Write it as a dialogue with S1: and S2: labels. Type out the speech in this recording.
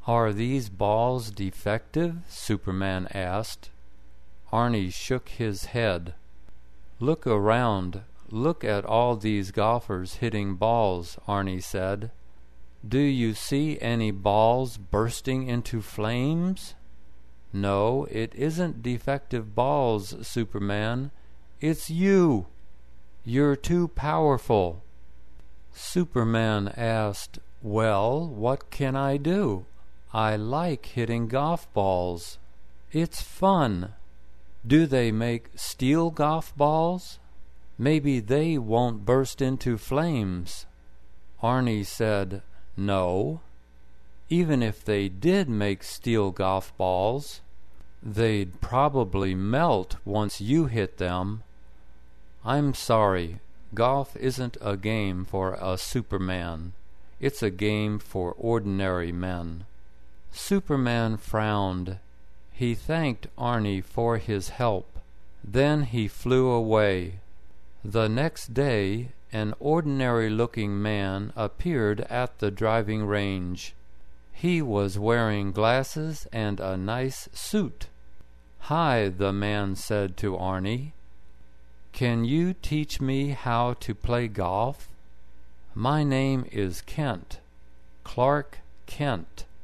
S1: "Are these balls defective?" Superman asked. Arnie shook his head. "Look around. Look at all these golfers hitting balls," Arnie said. "Do you see any balls bursting into flames?" "No, it isn't defective balls, Superman. It's you. You're too powerful." Superman asked, "Well, what can I do? I like hitting golf balls. It's fun. Do they make steel golf balls? Maybe they won't burst into flames." Arnie said, "No. Even if they did make steel golf balls, they'd probably melt once you hit them. I'm sorry, golf isn't a game for a Superman. It's a game for ordinary men." Superman frowned. He thanked Arnie for his help. Then he flew away. The next day, an ordinary-looking man appeared at the driving range. He was wearing glasses and a nice suit. "Hi," the man said to Arnie. "Can you teach me how to play golf? My name is Kent. Clark Kent."